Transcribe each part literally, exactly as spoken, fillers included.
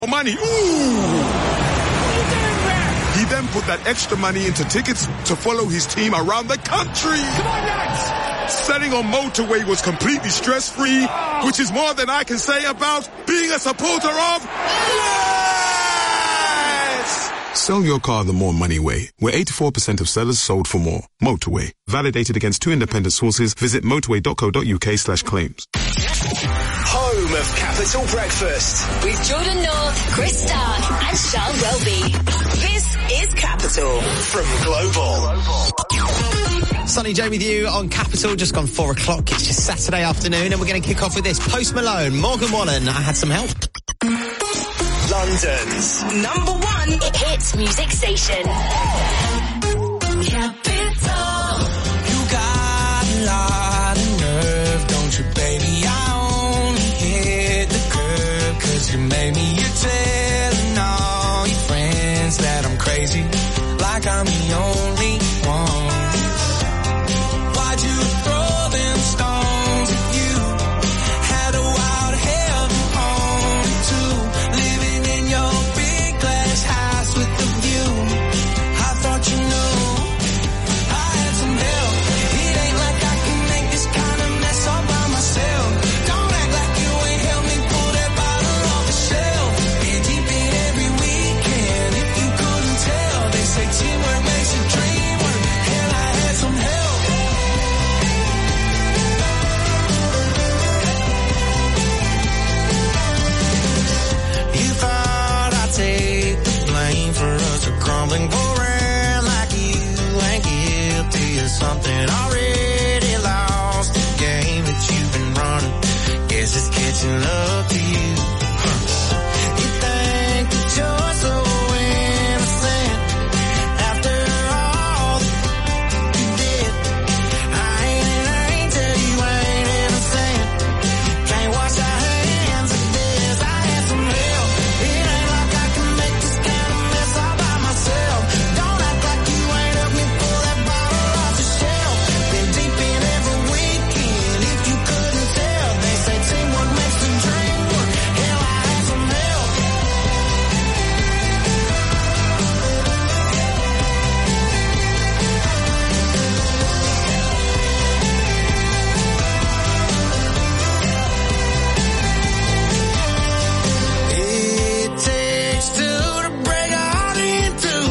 Money. Ooh! He then put that extra money into tickets to follow his team around the country. Come on, Nats! Selling on motorway was completely stress-free, oh. which is more than I can say about being a supporter of Yes! Sell your car the more money way, where eighty-four percent of sellers sold for more. Motorway. Validated against two independent sources. Visit motorway.co.uk slash claims. Home of Capital Breakfast with Jordan North, Chris Stark and Charles Welby. This is Capital from Global. Sunny J with you on Capital, just gone four o'clock. It's just Saturday afternoon and we're going to kick off with this. Post Malone, Morgan Wallen, I Had Some Help. London's number one hit music station. Capital. You got a lot of nerve, don't you, baby? I you made me, you're telling all your friends that I'm crazy, like I'm the only one. Why'd you throw them stones at you? Had a wild hell on too, living in your big glass house with the view. I thought you knew I had some help. It ain't like I can make this kind of mess all by myself. Don't act like you ain't helped me pull that bottle off the shelf. Been deep in every weekend, if you couldn't tell. They say teamwork makes the dream work. Hell, I had some help. You thought I'd take the blame for us to crumbling, go around like you ain't guilty of something. Already lost the game that you've been running. Guess it's catching up to you. Huh. You think that you're so innocent after all that you did. I ain't an angel, you ain't innocent. Can't wash our hands of this. I had some help. It ain't like I can make this kind of mess all by myself. Don't act like you ain't helped me pull that bottle off the shelf. Been deep in every weekend, if you couldn't tell. They say teamwork makes the dream work. Hell, I had some help. It takes two to break a heart in two.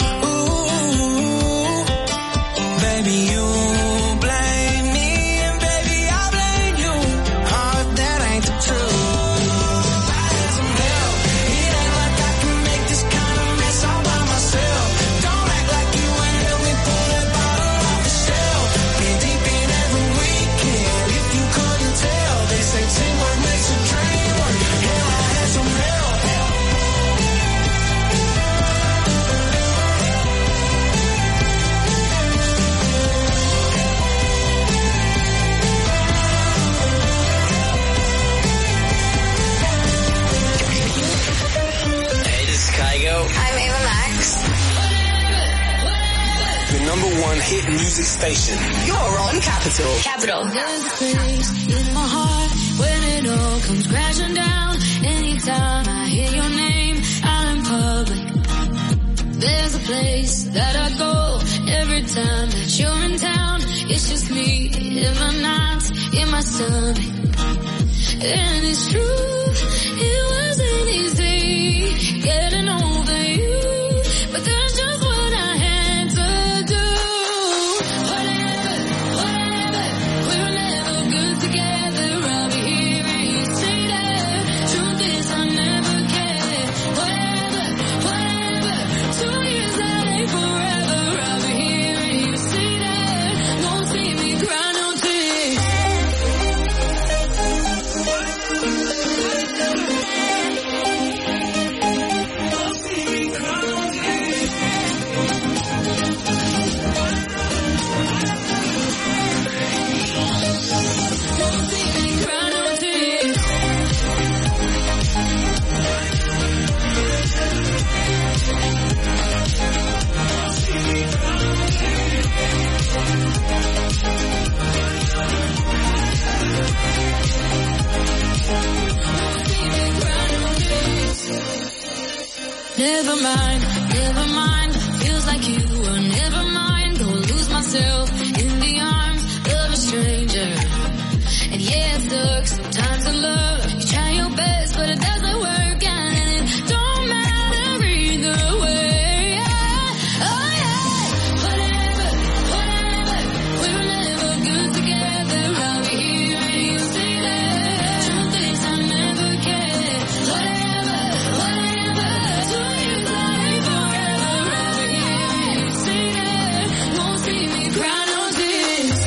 Ooh, baby, you blame me, and baby, I blame you. Oh, that ain't the truth. I had some help. It ain't like I can make this kind of mess all by myself. Don't act like you ain't helped me pull that bottle off the shelf. Been deep in every weekend, if you couldn't tell. They say teamwork makes a dream work. Hell, I had some help. Hey, this is Kygo. I'm Ava Max. The number one hit music station. You're on Capital. Capital. There's a place in my heart when it all comes crashing down. Anytime I hear your name out in public, there's a place that I go every time that you're in town. It's just me in my nights, in my stomach. And it's true, it wasn't easy getting over you, but that's just what I had to do. Whatever, whatever, we were never good together. I'll be here and you say that. Truth is I never cared. Whatever, whatever, two years that ain't forever. I'll be here and you say that. Won't see me cry no tears. Never mind, never mind. Feels like you were never mind. Go lose myself in the arms of a stranger. And yeah, it sucks sometimes in love. You try your best, but it doesn't work, and it don't matter either way. Yeah. Oh yeah, whatever, whatever. We were never good together. I'll be here and you say that. Truth is, I never cared. Whatever, whatever. Do you like forever? I'll be here and you say that. Won't see me cry no tears.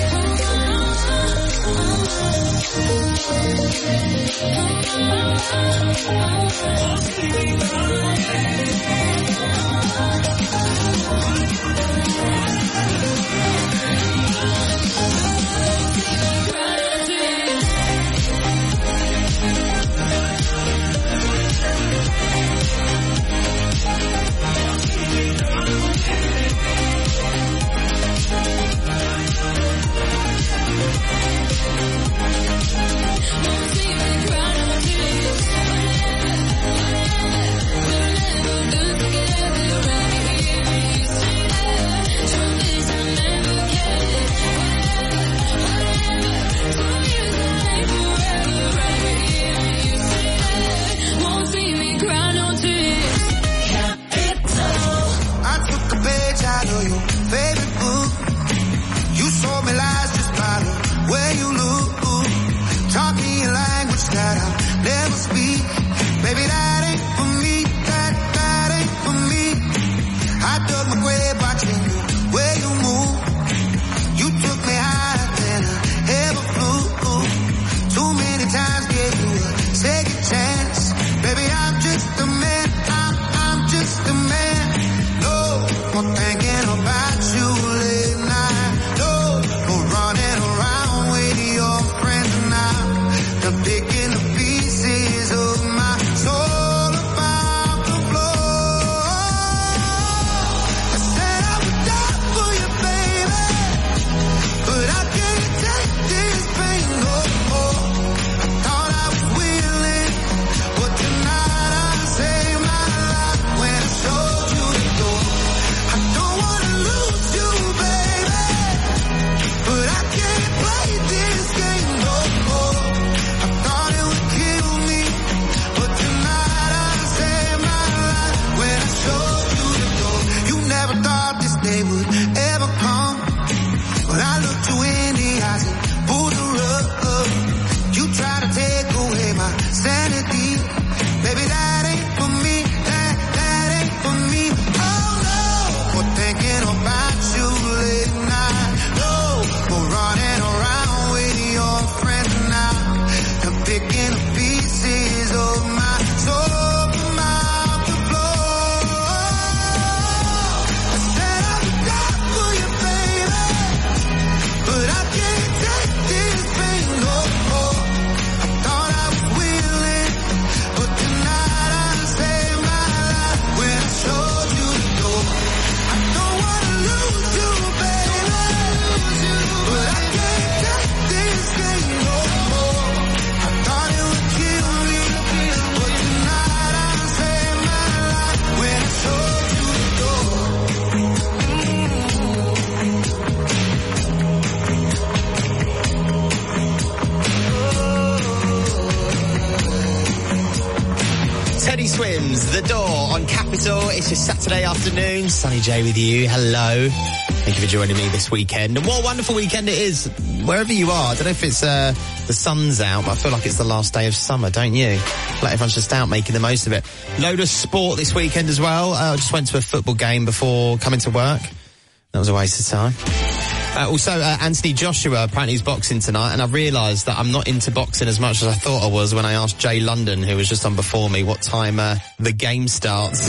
The Door on Capital. It's your Saturday afternoon. Sunny J with you. Hello. Thank you for joining me this weekend. And what a wonderful weekend it is, wherever you are. I don't know if it's uh, the sun's out, but I feel like it's the last day of summer, don't you? Like everyone's just out making the most of it. Load of sport this weekend as well. Uh, I just went to a football game before coming to work. That was a waste of time. Uh, also, uh, Anthony Joshua, apparently he's boxing tonight, and I realised that I'm not into boxing as much as I thought I was when I asked Jay London, who was just on before me, what time uh, the game starts.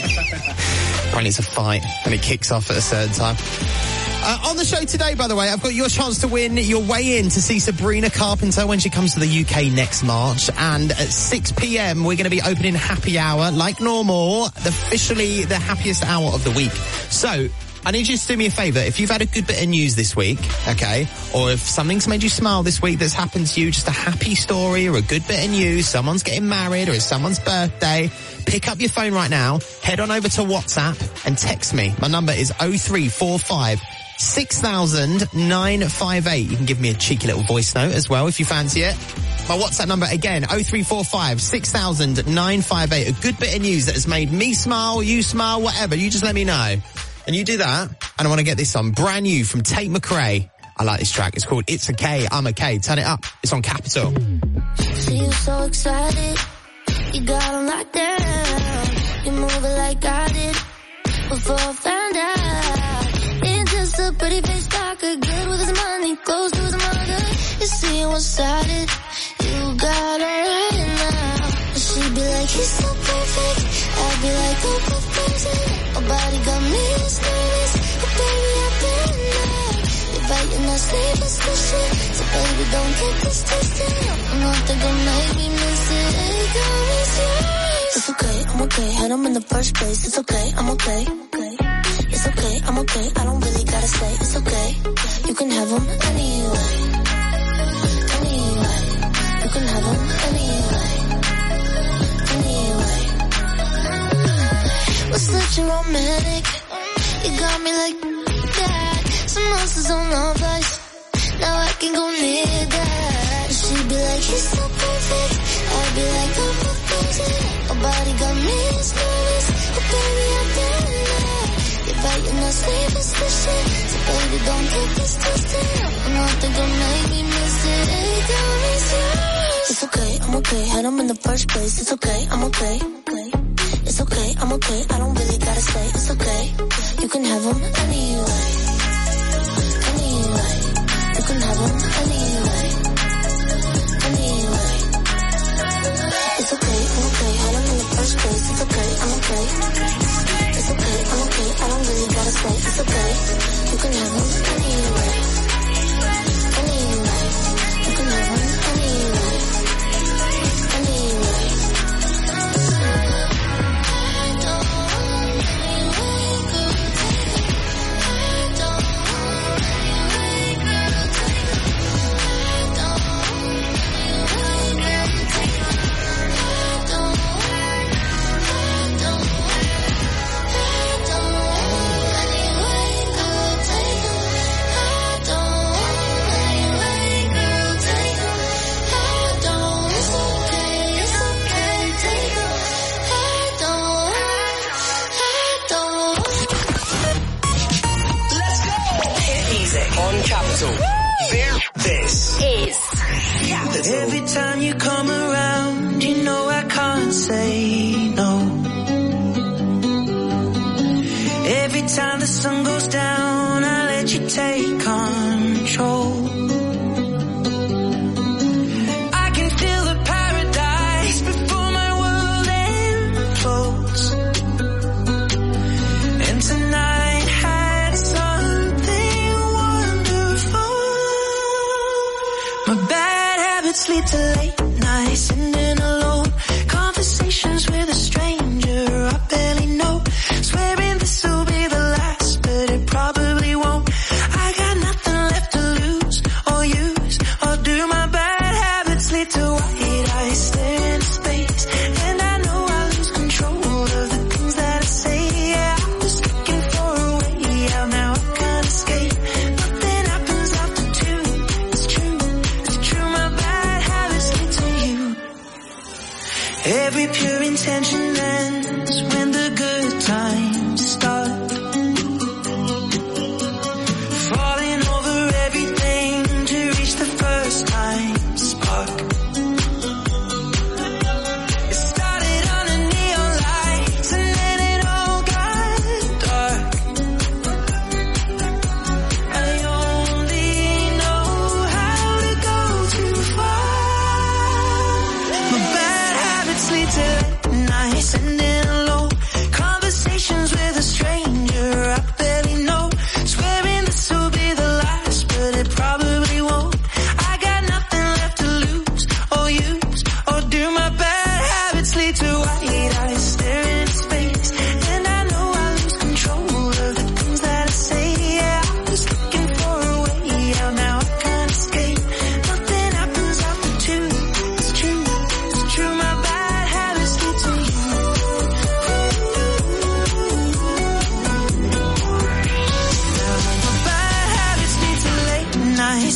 Apparently it's a fight, and it kicks off at a certain time. Uh, on the show today, by the way, I've got your chance to win your way in to see Sabrina Carpenter when she comes to the U K next March. And at six p.m, we're going to be opening Happy Hour, like normal, officially the happiest hour of the week. So, I need you to do me a favour. If you've had a good bit of news this week, okay, or if something's made you smile this week that's happened to you, just a happy story or a good bit of news, someone's getting married or it's someone's birthday, pick up your phone right now, head on over to WhatsApp and text me. My number is oh three four five six thousand nine five eight. You can give me a cheeky little voice note as well if you fancy it. My WhatsApp number again, oh three four five six thousand nine five eight. A good bit of news that has made me smile, you smile, whatever. You just let me know. And you do that, and I want to get this on. Brand new from Tate McRae. I like this track. It's called It's Okay, I'm Okay. Turn it up. It's on Capital. See you so excited. You got on locked down. You move it like I did before I found out. Ain't just a pretty face talker, good with his money, close to his mother. You see you one-sided. You got her right now. She'd be like, he's so perfect. I'd be like, oh, oh, crazy. My body got me nervous. Oh, baby, I've been there. You're fighting that sleepless shit. So, baby, don't get this twisted. I'm not gonna make me miss it. Hey, girl, it's yours. It's okay, I'm okay. Had him in the first place. It's okay, I'm okay. okay. It's okay, I'm okay. I don't really gotta say. It's okay. You can have him anyway. Anyway. You can have him anyway. Anyway. Was such a romantic. You got me like that. Some monsters on our place. Now I can go near that. She'd be like, he's so perfect. I'd be like, oh, oh, crazy. My body got me nervous. Oh, baby, I've been there. You're fighting that sleepless shit. So, baby, don't get this twisted. I'm not gonna make me miss it. Hey, girl, it's yours. It's okay, I'm okay. Had him in the first place. It's okay, I'm okay. okay. It's okay, I'm okay. I don't really gotta say. It's okay. You can have him anyway. Anyway. You can have him anyway. Anyway. It's okay, I'm okay. Had him in the first place. It's okay, I'm okay. It's okay, I'm okay. I don't really gotta say. It's okay. You can have him anyway. Anyway. You can have him anyway. Anyway. This is Capital. Every time you come around, you know I can't say no. Every time the sun goes down, I let you take control. I can feel the paradise before my world implodes. And tonight had something wonderful. My bad habits lead to late nights, sitting alone. Conversations with a stranger I barely know. Swearing this will be the last, but it probably won't. I got nothing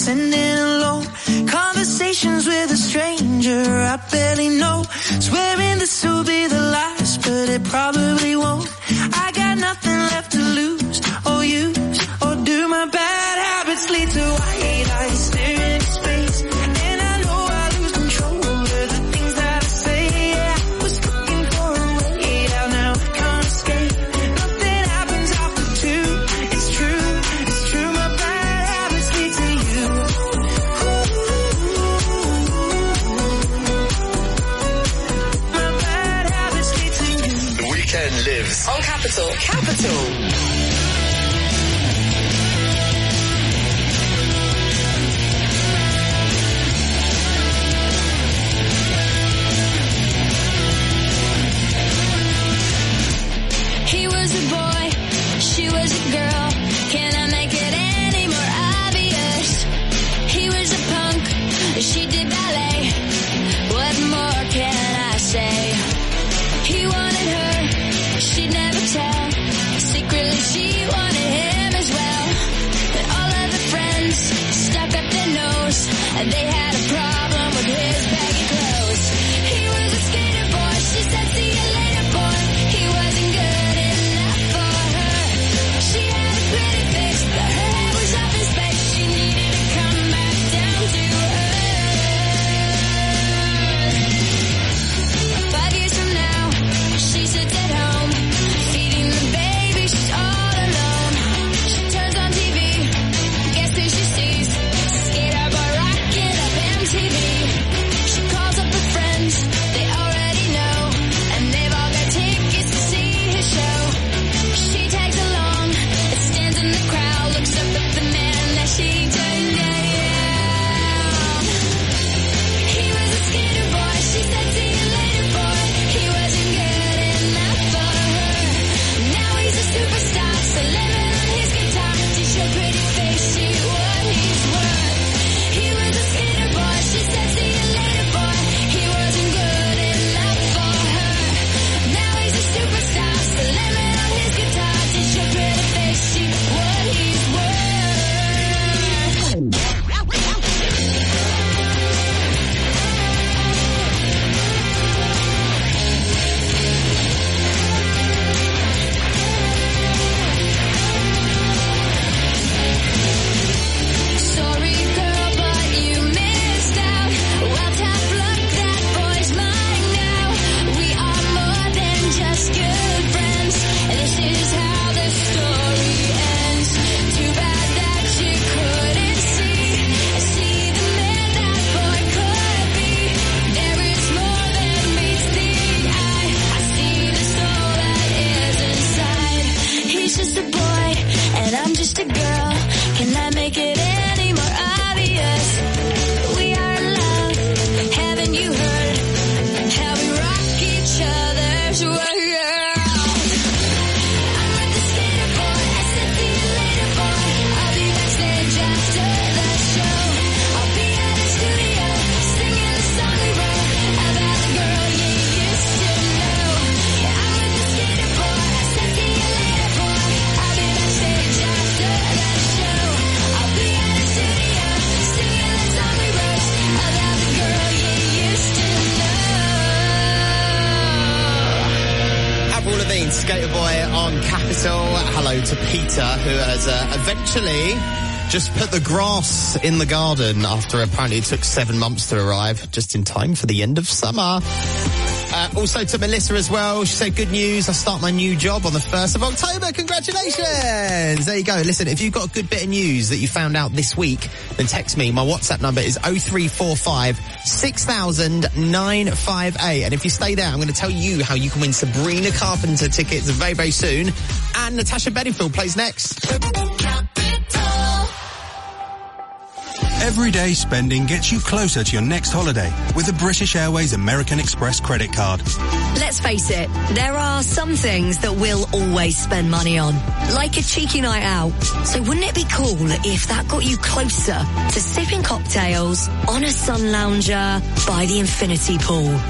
sending alone. Conversations with a stranger I barely know. Swearing this will be the last, but it probably won't. I got nothing left to lose or use or do. My bad habits lead to white eyes staring into space. And I know I lose control over the things that I say. Yeah, I was looking for a way out, now I can't escape. Nothing happens after two. It's true, it's true. My bad habits lead to you. My bad habits lead to you. The Weekend lives on Capital. Capital. He was a boy, she was a girl. Can I make it any more obvious? He was a punk, she did ballet. What more can I say? He wanted her, she'd never tell. Secretly she wanted him as well. But all of the friends stuck up their nose, and they had a problem with his baggy clothes. He was a skater boy, she said see you later boy. He wasn't good enough for her. She had a pretty face, but her head was off his face. She needed to come back down to earth. Five years from now, she sits at home, feeding the baby, she's all alone. She turns on T V, guess who she sees? Skater boy rocking up M T V. She calls up her friends, they already know, and they've all got tickets to see his show. She tags along, and stands in the crowd, looks up at the man that she turned down. He was a skater boy, she said see you later boy. He wasn't good enough for her. Now he's a superstar, slamming on his guitar to show pretty face, see what he's worth. He was a skater boy, she said see you later boy. He wasn't good enough for her. Now he's a superstar, slamming on his guitar to show pretty face, see what he's worth. Sorry girl, but you missed out. Well, tough luck, that boy's mine now. We are more than just good friends, and this is how the story ends. Too bad that you couldn't see, see the man that boy could be. There is more than meets the eye. I see the soul that is inside. He's just a boy, and I'm just a girl. Can I make it any more obvious? We are in love. Haven't you heard how we rock each other's world? I'm with the skater boy. I said see you later boy. I'll be backstage after the show. I'll be at the studio singing the song we wrote about the girl you used to know. Yeah, I'm with the skater boy. I said see you later boy. I'll be backstage after the show. I'll be at the studio singing the song we wrote about the girl you used to know. Avril Lavigne, Skater Boy on Capital. Hello to Peter, who has uh, eventually just put the grass in the garden after apparently it took seven months to arrive, just in time for the end of summer. Uh, also to Melissa as well. She said, good news, I start my new job on the first of October. Congratulations! There you go. Listen, if you've got a good bit of news that you found out this week, then text me. My WhatsApp number is oh three four five, six thousand, nine five eight. And if you stay there, I'm going to tell you how you can win Sabrina Carpenter tickets very, very soon. And Natasha Bedingfield plays next. Everyday spending gets you closer to your next holiday with a British Airways American Express credit card. Let's face it, there are some things that we'll always spend money on, like a cheeky night out. So wouldn't it be cool if that got you closer to sipping cocktails on a sun lounger by the infinity pool?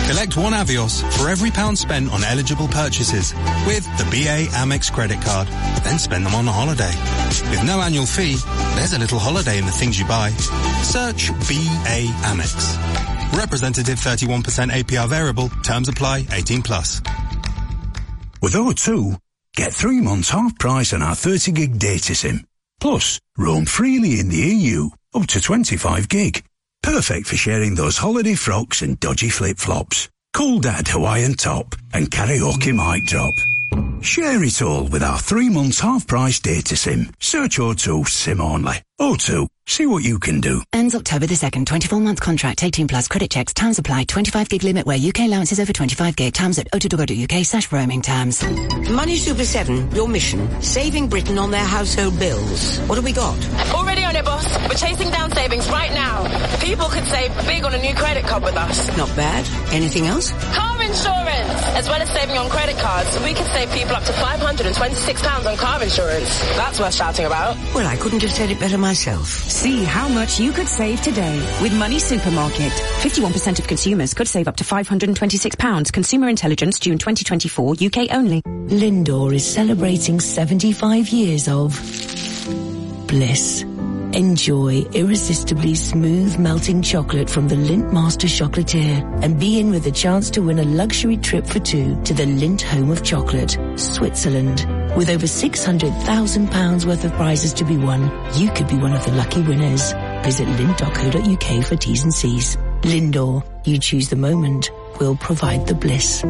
Collect one Avios for every pound spent on eligible purchases with the B A Amex credit card. Then spend them on a holiday. With no annual fee, there's a little holiday in the things you buy. Search B A Amex. Representative thirty-one percent A P R variable. Terms apply. eighteen plus. With O two, get three months half price on our thirty gig data SIM. Plus, roam freely in the E U, up to twenty-five gig. Perfect for sharing those holiday frocks and dodgy flip-flops. Cool Dad Hawaiian top and karaoke mic drop. Share it all with our three months half price data SIM. Search O two SIM only. O two, see what you can do. Ends October the second, twenty-four month contract, eighteen plus credit checks, terms apply, twenty-five gig limit where U K allowances over twenty-five gig, terms at o two dot co dot U K slash roaming terms. Money Super seven, your mission, saving Britain on their household bills. What have we got? Already on it, boss. We're chasing down savings right now. People could save big on a new credit card with us. Not bad. Anything else? Car insurance! As well as saving on credit cards, we can save people up to five hundred twenty-six pounds on car insurance. That's worth shouting about. Well, I couldn't have said it better myself. See how much you could save today with Money Supermarket. fifty-one percent of consumers could save up to five hundred twenty-six pounds. Consumer Intelligence, June twenty twenty-four, U K only. Lindor is celebrating seventy-five years of bliss. Enjoy irresistibly smooth melting chocolate from the Lindt Master Chocolatier and be in with a chance to win a luxury trip for two to the Lindt Home of Chocolate, Switzerland. With over six hundred thousand pounds worth of prizes to be won, you could be one of the lucky winners. Visit lindt dot co dot U K for T's and C's. Lindor, you choose the moment, we'll provide the bliss.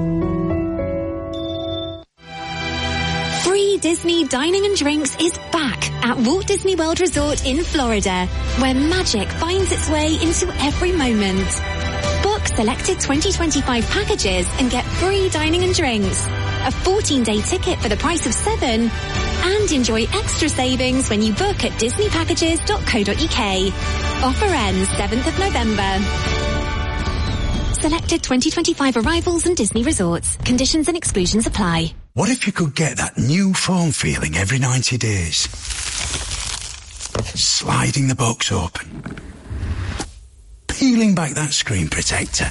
Free Disney Dining and Drinks is back at Walt Disney World Resort in Florida, where magic finds its way into every moment. Book selected twenty twenty-five packages and get free dining and drinks, a fourteen day ticket for the price of seven, and enjoy extra savings when you book at disney packages dot co dot U K. Offer ends seventh of November. Selected twenty twenty-five arrivals and Disney resorts. Conditions and exclusions apply. What if you could get that new phone feeling every ninety days? Sliding the box open. Peeling back that screen protector.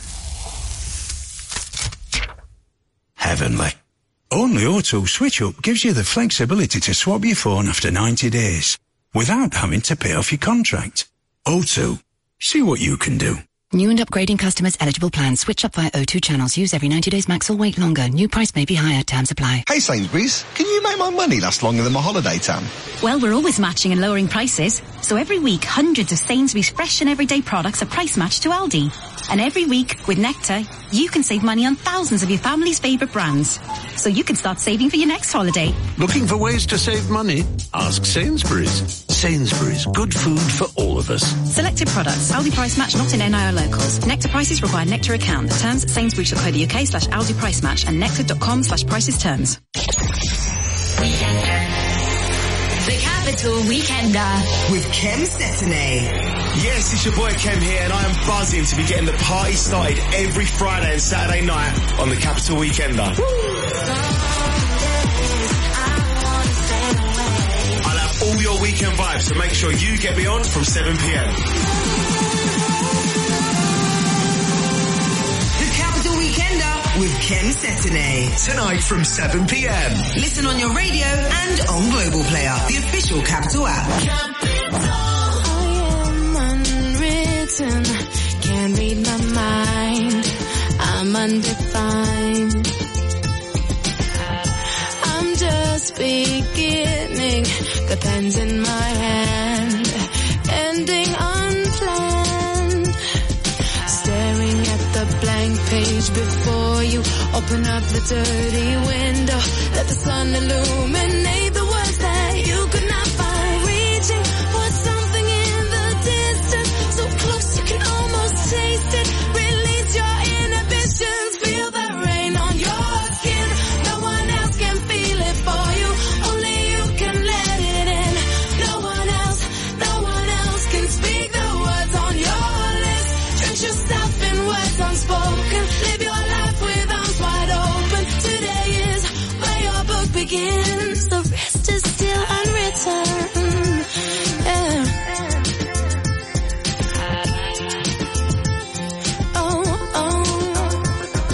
Heavenly. Only O two Switch Up gives you the flexibility to swap your phone after ninety days without having to pay off your contract. O two, see what you can do. New and upgrading customers eligible plans. Switch up via O two channels. Use every ninety days max or wait longer. New price may be higher. Terms apply. Hey Sainsbury's, can you make my money last longer than my holiday, Tam? Well, we're always matching and lowering prices. So every week, hundreds of Sainsbury's fresh and everyday products are price matched to Aldi. And every week, with Nectar, you can save money on thousands of your family's favourite brands. So you can start saving for your next holiday. Looking for ways to save money? Ask Sainsbury's. Sainsbury's, good food for all of us. Selected products. Aldi price match not in N I O locals. Nectar prices require Nectar account. Terms at sainsbury's dot co dot U K slash Aldi price match and nectar dot com slash prices terms. The Capital Weekender with Kem Cetinay. Yes, it's your boy Kem here, and I am buzzing to be getting the party started every Friday and Saturday night on the Capital Weekender. I'll have all your weekend vibes, so make sure you get me on from seven p m. The Capital Weekender with Kem Cetinay. Tonight from seven p m. Listen on your radio and on Global Player, the official Capital app. I am unwritten, can't read my mind, I'm undefined. I'm just beginning, the pen's in my hand, ending unplanned. Staring at the blank page before you, open up the dirty window, let the sun illuminate the words that you could not find. Reaching for something in the distance, so close you can almost taste it. Release your inhibitions, feel the rain on your skin. No one else can feel it for you, only you can let it in. No one else, no one else can speak the words on your lips. Drench yourself in words unspoken, live your life with arms wide open. Today is where your book begins, the rest is still unwritten. Yeah. Oh, oh.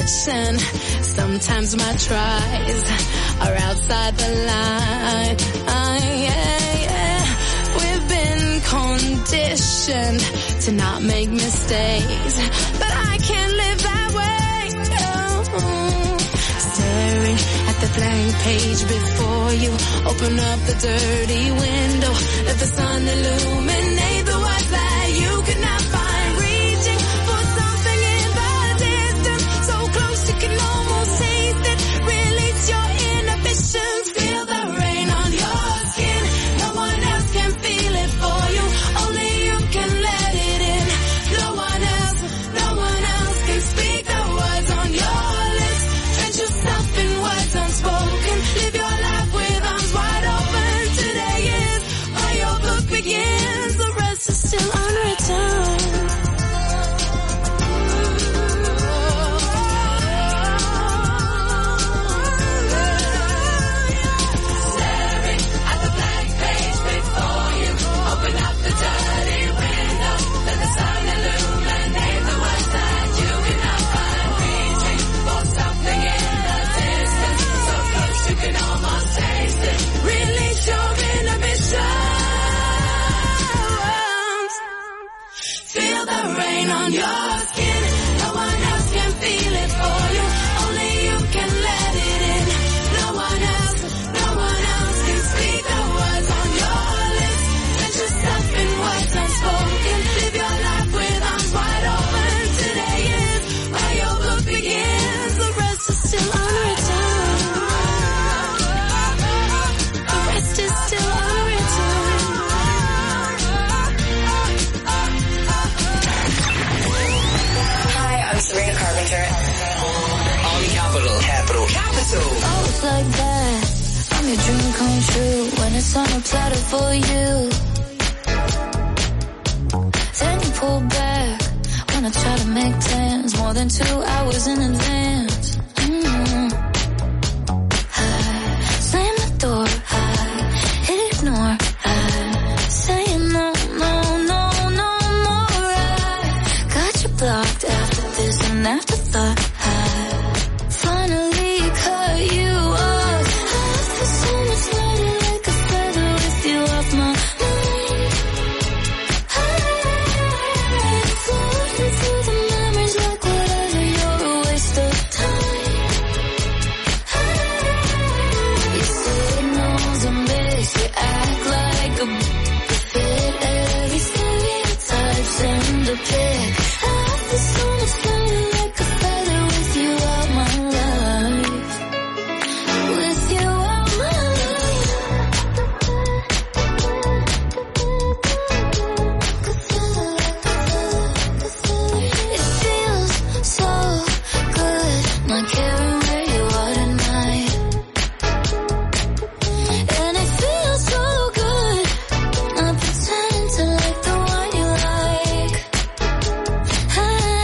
condition. Sometimes my tries are outside the line. Uh, yeah, yeah. We've been conditioned to not make mistakes, but I can't live that way. Oh. Staring at the blank page before you, open up the dirty window, let the sun illuminate the words that you could not find. Reaching for something in the distance, so close you can almost taste it. Release your inhibitions, feel the rain on your skin. No one else can feel it for you, only you can let it in. No one else, no one else can speak the words on your lips. Drench yourself in words unspoken, live your life with arms wide open. Today is where your book begins, the rest is still unwritten. Staring at the blank page before you, open up the dirty window, let the sun illuminate the words that you cannot find. Reaching for something in the distance, so close you can almost taste it. Release your inhibitions, feel the rain on your skin. No one else can feel it for you, only you can let it in. No one else, no one else can speak the words on your lips. Let yourself in words unspoken, live your life with arms wide open. Today is where your book begins, the rest is still unwritten. The rest is still unwritten. Hi, I'm Sabrina Carpenter. On Capital. Capital. Capital. Oh, it's like that. I'm your dream come true when it's on a platter for you. Then you pull back when I try to make plans more than two hours in advance. Mm-hmm. I slam the door, I ignore, I say no, no, no, no more. I got you blocked after this and afterthought. I finally cut you off. I feel so much lighter like a feather with you off my mind. I floating through the memories like whatever, you're a waste of time. You say no's a miss, you act like a b- fit every stereotype, send a pic. I feel so much lighter like a feather with you out my life. With you out my life. It feels so good not caring where you are tonight. And it feels so good not pretending to like the one you like. I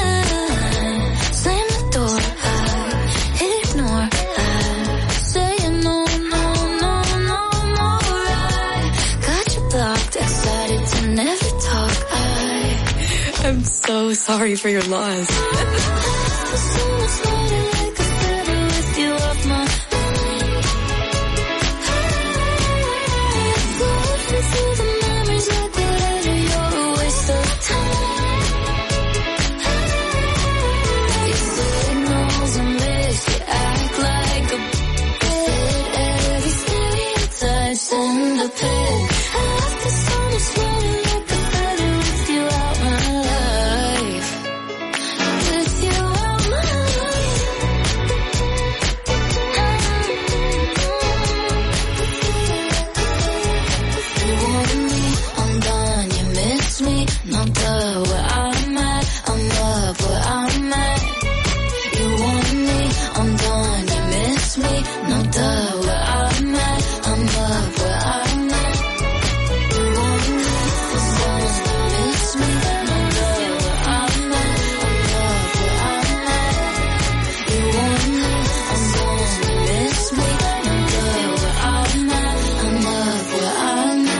slam the door, I ignore, I say no, no, no, no more. I got you blocked, excited to never talk. I am so sorry for your loss. So much lighter like a feather with you off my mind. Floating through the memories like whatever, you're a waste of time. You say no's a miss, you act like a fit every stereotype, send a pic. I feel so much lighter like a feather with you out my life. With you out my life. You want me, I'm done, you miss me, no duh, where I'm at, I'm up where I'm at. You want me, I'm done, you miss me, no duh, where I'm at, I'm up where I'm at. You want me, I'm done, you miss me, no duh, where I'm at, I'm up where I'm at. You want me, I'm done, you miss me, no duh, where I'm at, I'm up where I'm at.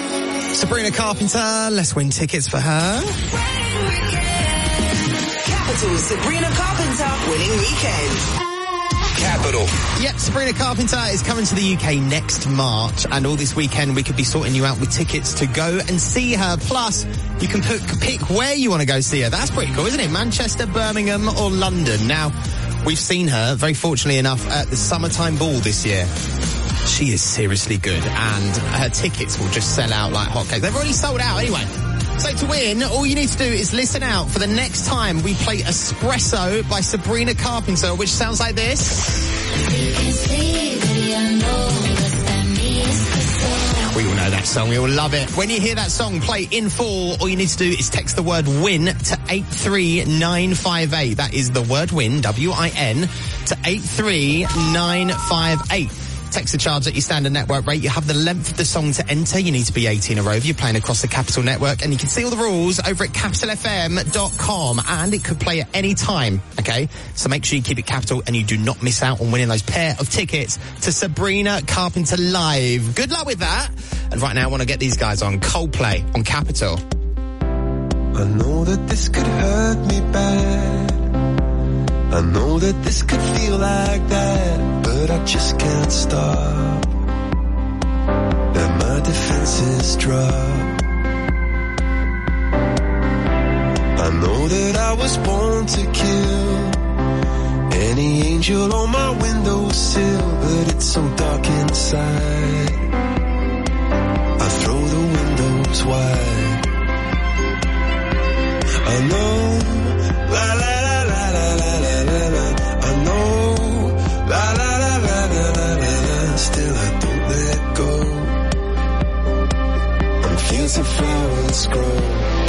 Sabrina Carpenter, let's win tickets for her. Capital Capital's Sabrina Carpenter winning weekend. Capital. Yep, Sabrina Carpenter is coming to the U K next March, and all this weekend we could be sorting you out with tickets to go and see her. Plus, you can pick, pick where you want to go see her. That's pretty cool, isn't it? Manchester, Birmingham or London. Now, we've seen her, very fortunately enough, at the Summertime Ball this year. She is seriously good, and her tickets will just sell out like hotcakes. They've already sold out anyway. So to win, all you need to do is listen out for the next time we play Espresso by Sabrina Carpenter, which sounds like this. We all know that song. We all love it. When you hear that song play in full, all you need to do is text the word WIN to eight three nine five eight. That is the word WIN, W I N, to eight three nine five eight. Text the charge at your standard network rate. You have the length of the song to enter. You need to be eighteen or over. You're playing across the Capital Network, and you can see all the rules over at capital f m dot com, and it could play at any time, okay? So make sure you keep it capital and you do not miss out on winning those pair of tickets to Sabrina Carpenter Live. Good luck with that. And right now I want to get these guys on. Coldplay on Capital. I know that this could hurt me bad. I know that this could feel like that, but I just can't stop. And my defenses drop. I know that I was born to kill any angel on my windowsill, but it's so dark inside. I throw the windows wide. I know, la la la la la la la la la. I know, la la la la la la la la. Still I don't let go. And fields of flowers grow.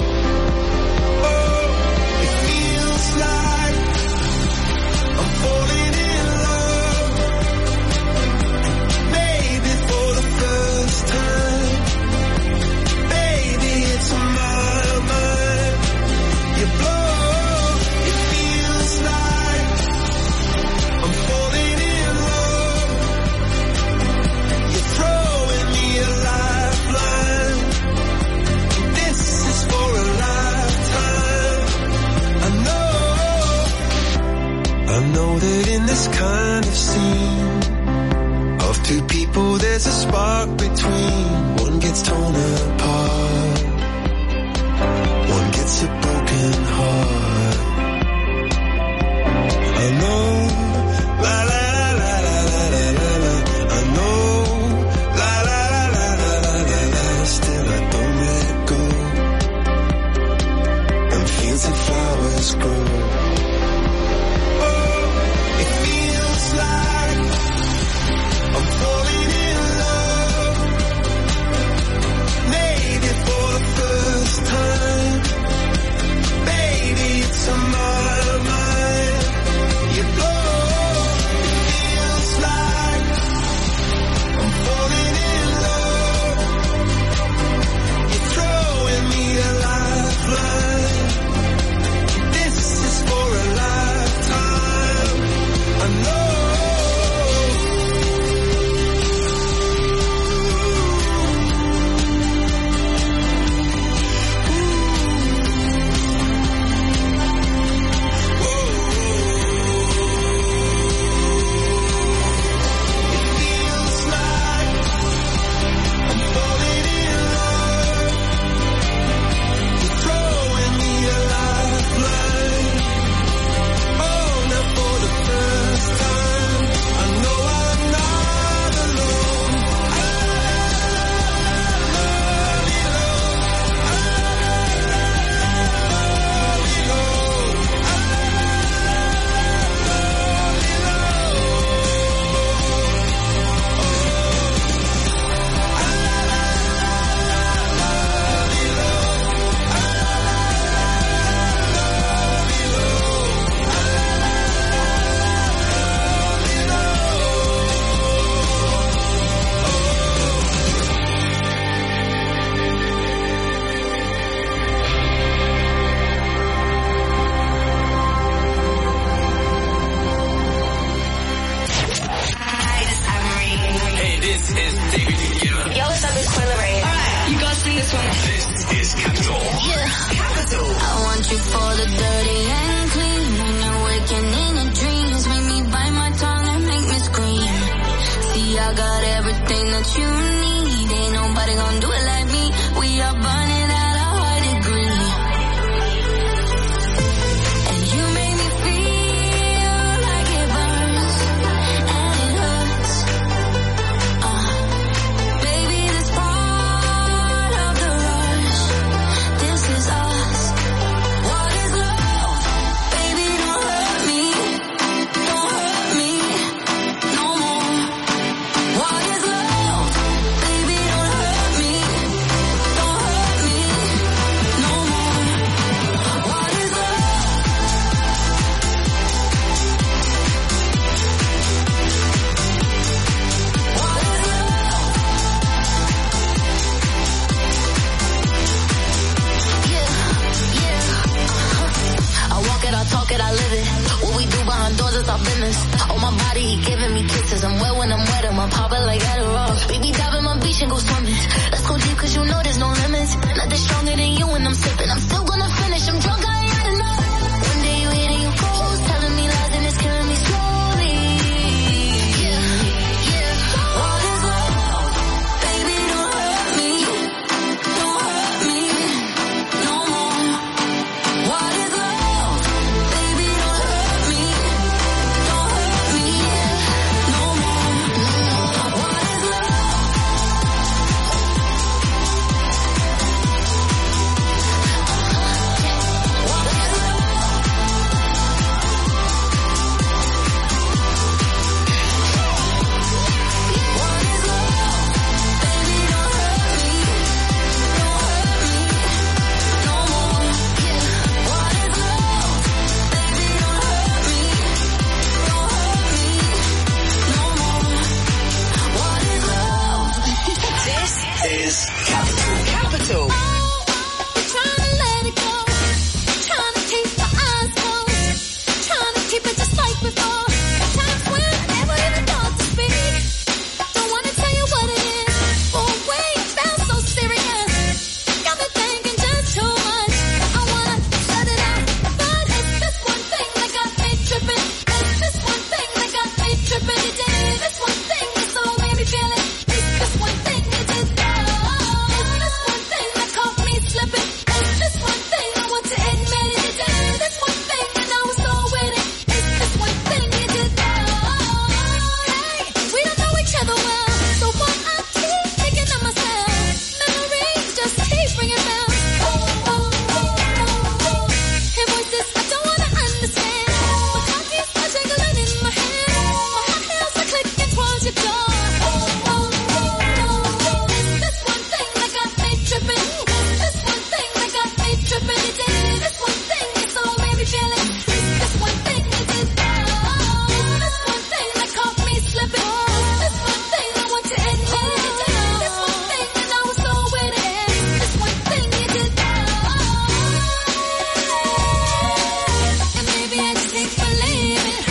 Oh, it feels like I'm falling in love. Maybe for the first time. Baby, it's on my mind. You blow. I know that in this kind of scene of two people there's a spark between. One gets torn apart, one gets a broken heart. I know, la la la la la la la la. I know, la la la la la la la la. Still I don't let go. And fields of flowers grow. This is David Guetta. Yo, what's up? It's Coil Ray. Alright, you gotta sing this one. This is Capital. Yeah. Capital. I want you for the dirty and clean. When you're waking in your dreams, make me bite my tongue and make me scream. See, I got everything that you need. Ain't nobody gonna do it like me. We are burning at a high degree. And you make me feel like it burns and it hurts. Uh, baby, this part of the rush. This is us. What is love? Baby, don't hurt me. Don't hurt me no more. What is love? Baby, don't hurt me. Don't hurt me no more. What is love? What is love? Yeah, yeah. Uh-huh. I walk it, I talk it, I live it. What we do behind doors is our business. On my body, he giving me kisses. I'm wet when I'm wet, I'm pop it like Adderall. Baby, dive in my beach and go swimming. Let's go deep, cause you know there's no limits. Nothing stronger than you when I'm sipping. I'm still gonna finish, I'm drunk, I ain't had enough. One day you hit and you close, telling me lies and it's killing me slowly. Yeah, yeah. What is love? Baby, don't hurt me. Don't hurt me no more. What is love? Baby, don't hurt me. Don't hurt me no more. What is love? What is love? What is love? Baby, don't hurt me. Don't hurt me no more. What is love? Baby, don't hurt me. Don't hurt me no more. What is love? This is Capital. Capital. Trying to let it go. Trying to keep my eyes closed. Trying to keep it just like before. Times when I never even thought to speak. Don't wanna tell you what it is. For a way it felt so serious. Got me thinking just too much. I wanna shut it out. But it's this one thing that got me tripping. It's this one thing that got me tripping. It did this one thing that so made me feel it. It's this one thing that did that. It's this one thing that caught me slipping. It's this one thing I want to admit it. It did this one thing and I was so with it. It's this one thing you did that. Hey, we don't know each other well, so why I keep thinking of myself. Memories just keep ringing bells. Oh, oh, oh, oh, oh. Hear voices I don't wanna understand. My car keeps on jingling in my head. My hot heels are clicking towards your door. Oh, oh, oh, oh. It's this one thing that got me tripping. It's this one thing that got me tripping. It did this one thing that so made me feel it. It's this one thing that did that. It's this one thing that caught me slipping. It's this one thing I want to admit. It did this one thing and I was so with it. It's this one thing you did that. And maybe I just can't believe it.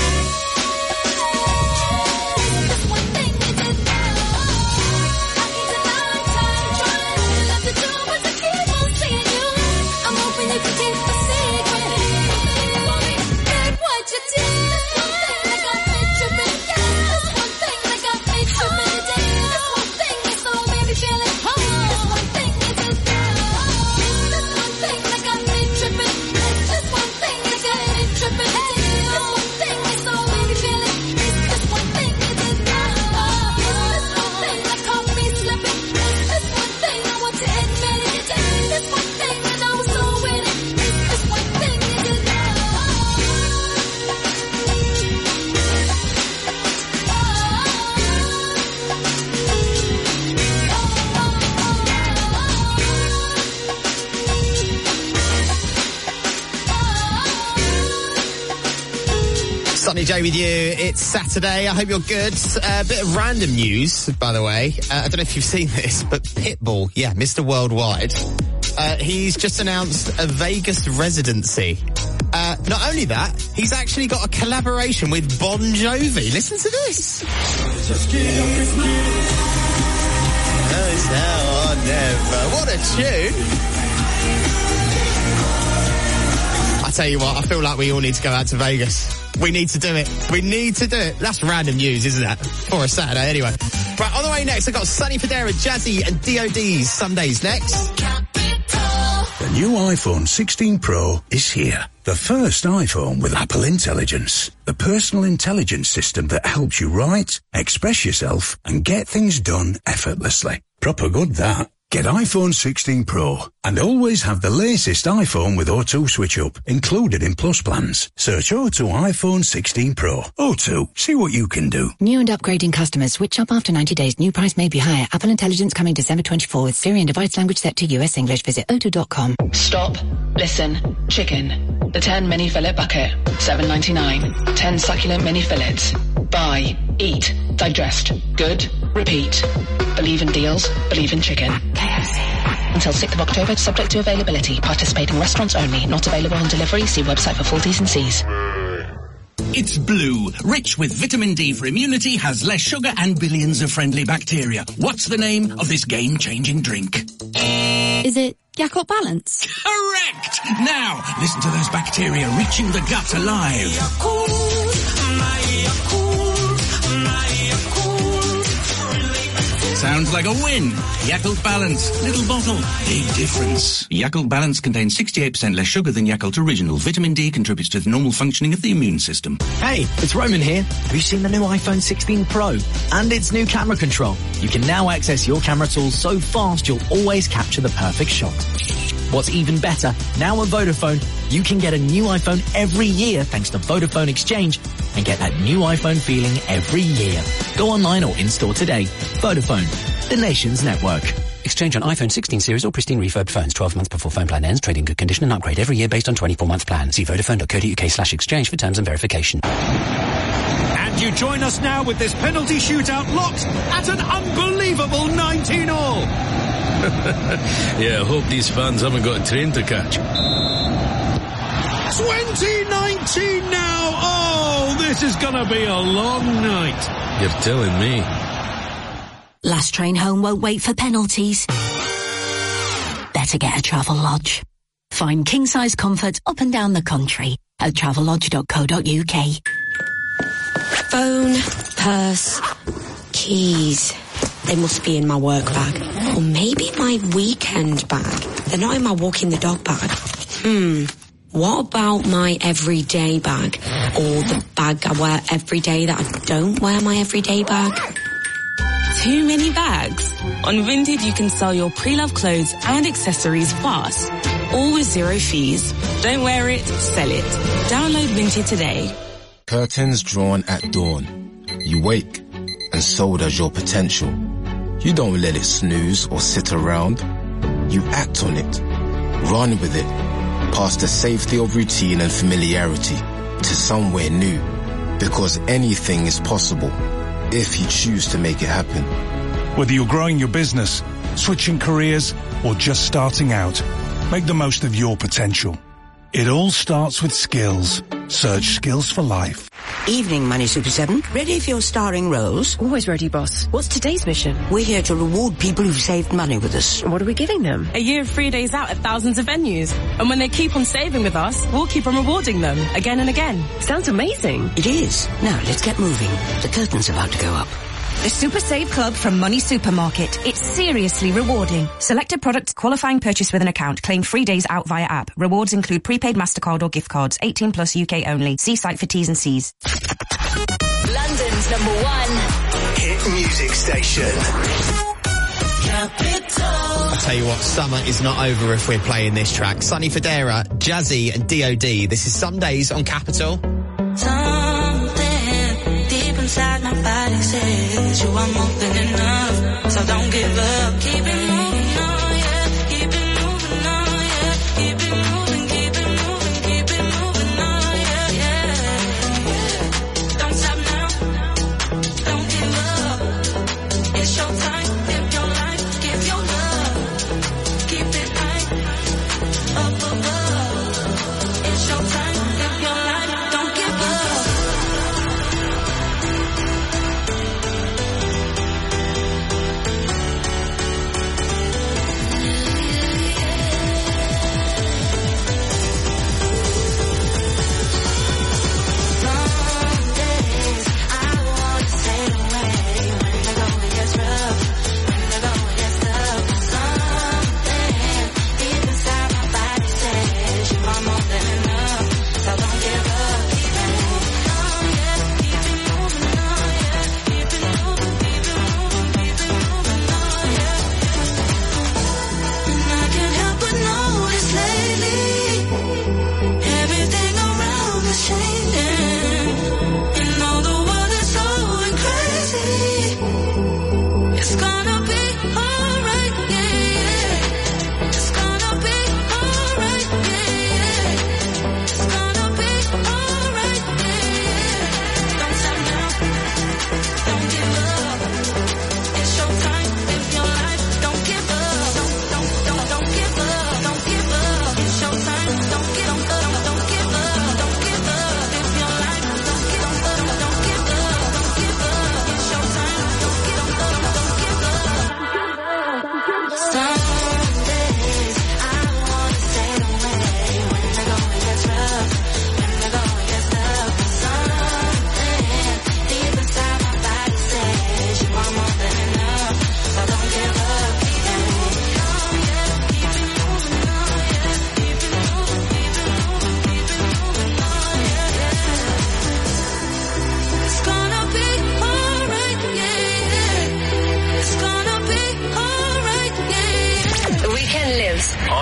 This one thing you did that. I need to not time trying not to do but to keep on seeing you. I'm hoping you can keep a secret. For me, babe, what you did. This one thing that got me tripping. This one thing that got me tripping. It did this one thing that so made me feel it. This one thing you did that. This one thing that got me tripping. This one thing that got me tripping. It did this one thing that so made me feel it. This one thing you did that. This one thing that caught me slipping. This one thing I want to admit it. It did this one thing and I was so with it. This one thing you did that. Sunny J with you. It's Saturday. I hope you're good. A uh, bit of random news, by the way. Uh, I don't know if you've seen this, but Pitbull, yeah, Mister Worldwide, uh, he's just announced a Vegas residency. Uh, not only that, he's actually got a collaboration with Bon Jovi. Listen to this. Just get up and get it. Oh, it's now or never. What a tune. I tell you what, I feel like we all need to go out to Vegas. We need to do it. We need to do it. That's random news, isn't it? For a Saturday, anyway. Right, on the way next, I've got Sonny Fodera, Jazzy and D O D's Sundays next. The new iPhone sixteen Pro is here. The first iPhone with Apple Intelligence. The personal intelligence system that helps you write, express yourself, and get things done effortlessly. Proper good, that. Get iPhone sixteen Pro and always have the latest iPhone with O two Switch Up included in Plus plans. Search O two iPhone sixteen Pro. O two, see what you can do. New and upgrading customers switch up after ninety days. New price may be higher. Apple Intelligence coming December twenty-fourth with Siri and device language set to U S English. Visit O two dot com. Stop. Listen. Chicken. The ten mini fillet bucket. seven ninety-nine. ten succulent mini fillets. Buy. Eat. Digest. Good. Repeat. Believe in deals. Believe in chicken. K F C. Until sixth of October, subject to availability. Participating restaurants only. Not available on delivery. See website for full T's and C's. It's Blue. Rich with vitamin D for immunity, has less sugar and billions of friendly bacteria. What's the name of this game-changing drink? Is it Yakult Balance? Correct! Now, listen to those bacteria reaching the gut alive. Sounds like a win. Yakult Balance. Little bottle. Big difference. Yakult Balance contains sixty-eight percent less sugar than Yakult Original. Vitamin D contributes to the normal functioning of the immune system. Hey, it's Roman here. Have you seen the new iPhone sixteen Pro? And its new camera control. You can now access your camera tools so fast you'll always capture the perfect shot. What's even better, now at Vodafone, you can get a new iPhone every year thanks to Vodafone Exchange and get that new iPhone feeling every year. Go online or in-store today. Vodafone, the nation's network. Exchange on iPhone sixteen series or pristine refurbed phones. twelve months before phone plan ends. Trade in good condition and upgrade every year based on twenty-four month plan. See vodafone.co.uk slash exchange for terms and verification. And you join us now with this penalty shootout locked at an unbelievable nineteen all. Yeah, I hope these fans haven't got a train to catch. twenty nineteen now! Oh, this is gonna be a long night. You're telling me. Last train home won't wait for penalties. Better get a Travel Lodge. Find king-size comfort up and down the country at travel lodge dot co dot uk. Phone, purse, keys. They must be in my work bag. Or maybe my weekend bag. They're not in my walking the dog bag. Hmm. What about my everyday bag? Or the bag I wear every day that I don't wear my everyday bag? Too many bags? On Vinted, you can sell your pre-loved clothes and accessories fast, all with zero fees. Don't wear it, sell it. Download Vinted today. Curtains drawn at dawn. You wake, and so does your potential. You don't let it snooze or sit around. You act on it. Run with it. Past the safety of routine and familiarity to somewhere new. Because anything is possible if you choose to make it happen. Whether you're growing your business, switching careers, or just starting out, make the most of your potential. It all starts with skills. Search Skills for Life. Evening, Money Super seven. Ready for your starring roles? Always ready, boss. What's today's mission? We're here to reward people who've saved money with us. What are we giving them? A year of free days out at thousands of venues. And when they keep on saving with us, we'll keep on rewarding them again and again. Sounds amazing. It is. Now, let's get moving. The curtain's about to go up. The Super Save Club from Money Supermarket. It's seriously rewarding. Selected products, qualifying purchase with an account. Claim free days out via app. Rewards include prepaid MasterCard or gift cards. eighteen plus U K only. See site for T's and C's. London's number one hit music station. I'll tell you what, summer is not over if we're playing this track. Sonny Fodera, Jazzy and D O D. This is Sundays on Capital. Inside my body says you are more than enough, so don't give up. Keep it moving on, yeah. Keep it moving on, yeah. Keep it moving, keep it moving, keep it moving on, yeah, yeah. Don't stop now, don't give up. It's your time, live your life, give your love. Keep it high, up above. It's your time, live your life, don't give up.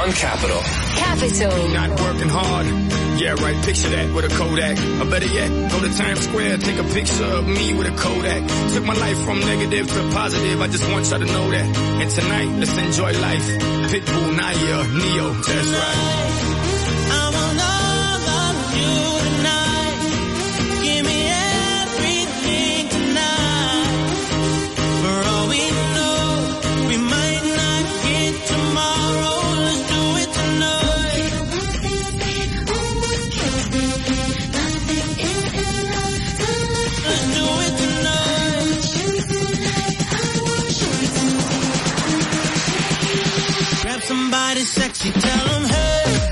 on Capital. Capital. Not working hard. Yeah, right, picture that with a Kodak. Or better yet, go to Times Square, take a picture of me with a Kodak. Took my life from negative to positive, I just want y'all to know that. And tonight, let's enjoy life. Pitbull, Naya, Neo, that's right. I want all of you tonight. Give me everything tonight. For all we know, we might not get tomorrow. Let's do it tonight. Let's do it tonight. Grab somebody sexy, tell them, hey.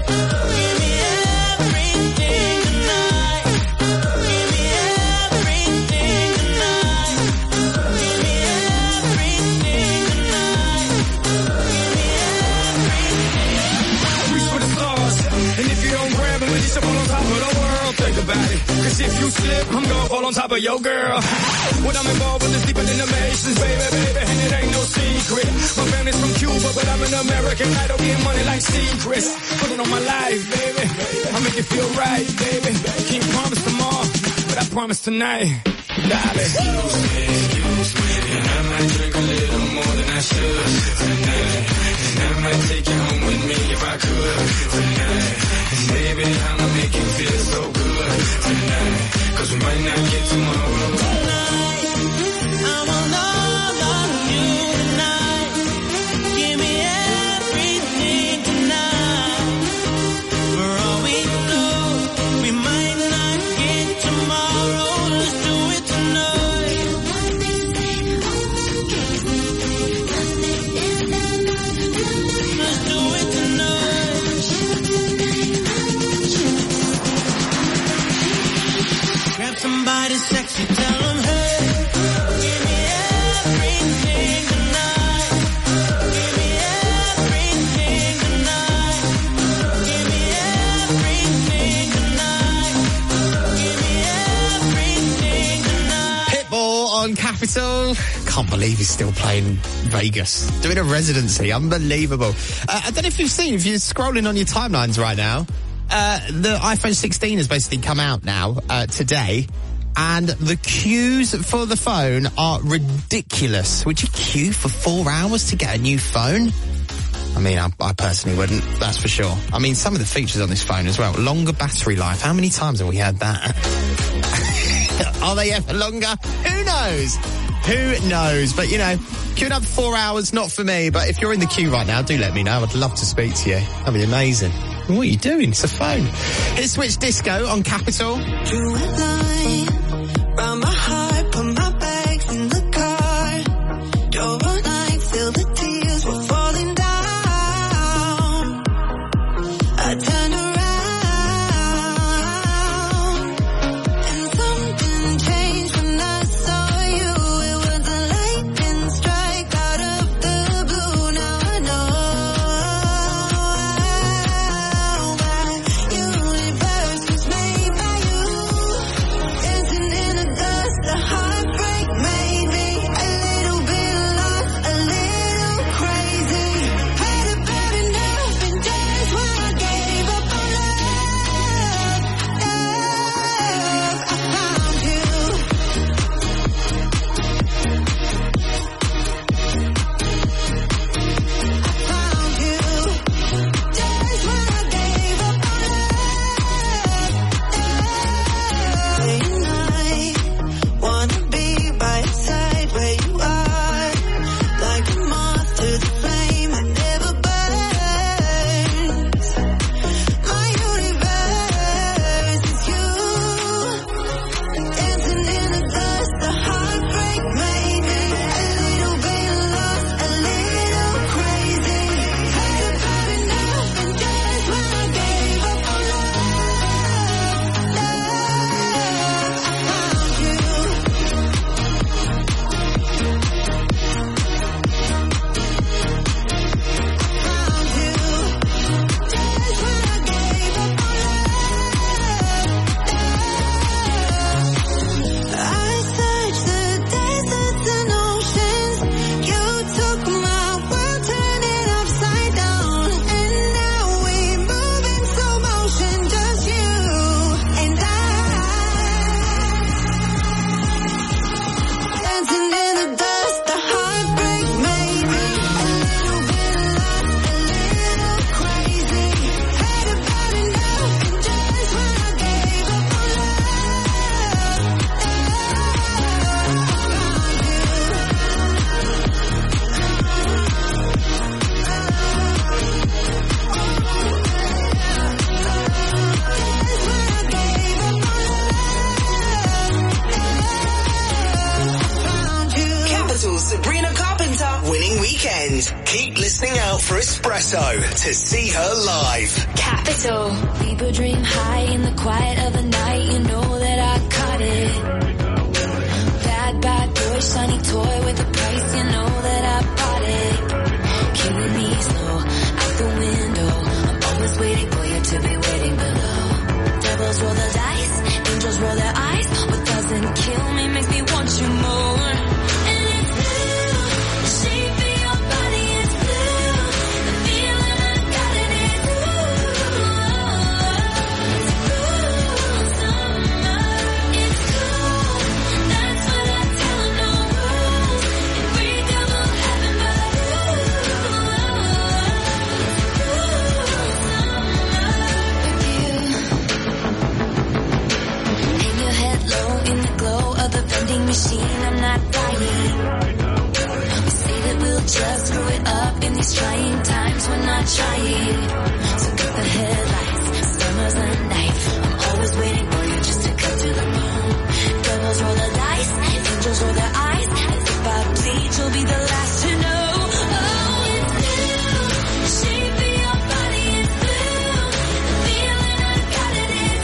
Cause if you slip, I'm gonna fall on top of your girl. When I'm involved with this deeper than the Masons, baby, baby, and it ain't no secret. My family's from Cuba, but I'm an American idol, getting money like secrets. Put it on my life, baby. I'll make you feel right, baby. Can't promise tomorrow, but I promise tonight, darling. Excuse me, excuse me, and I might drink a little more than I should tonight. And I might take you home with me if I could tonight. And baby, I'ma make you feel so good tonight. Cause we might not get tomorrow. Tonight, I want all of you tonight. Give me everything tonight. For all we know, we might not get tomorrow. Let's do it tonight. Let's do it tonight. Grab somebody sexy, tell them, hey. Give me everything tonight. Give me everything tonight. Give me everything tonight. Give me everything tonight. Pitbull on Capital. Can't believe he's still playing Vegas, doing a residency. Unbelievable. Uh, I don't know if you've seen, if you're scrolling on your timelines right now, uh, the iPhone sixteen has basically come out now, uh, today, and the queues for the phone are ridiculous. Would you queue for four hours to get a new phone? I mean, I, I personally wouldn't, that's for sure. I mean, some of the features on this phone as well. Longer battery life. How many times have we had that? Are they ever longer? Who knows? Who knows? But, you know, queuing up for four hours, not for me. But if you're in the queue right now, do let me know. I'd love to speak to you. That'd be amazing. What are you doing? It's a phone. Here's Switch Disco on Capital. Drew a line round my heart, put my bags in the car. Drove all night, feel the tears were falling down. I turned around, and something changed when I saw you. It was a lightning strike out of the blue. Now I know my universe was made by you. Dancing weekend, keep listening out for Espresso to see her live. Capital. People dream high in the quiet of the night. You know that I caught it. Bad, bad boy, shiny toy with a price. You know that I bought it. Killing me slow out the window. I'm always waiting for you to be waiting below. Devils roll the dice, angels roll their eyes. What doesn't kill me makes me want you more. And it's blue, the shape of your body is blue. The feeling I got in it, ooh. It's cool, summer, it's cool. That's what I tell them, no rules. And we double heaven, but ooh. Machine, I'm not dying. We say that we'll just screw it up in these trying times. We're not trying. So cut the headlights, summer's the night. I'm always waiting for you just to cut to the bone. Devils roll the dice, angels roll their eyes. As if I bleed, you'll be the last to know. Oh, it's blue. The shape of your body is blue. The feeling I got it is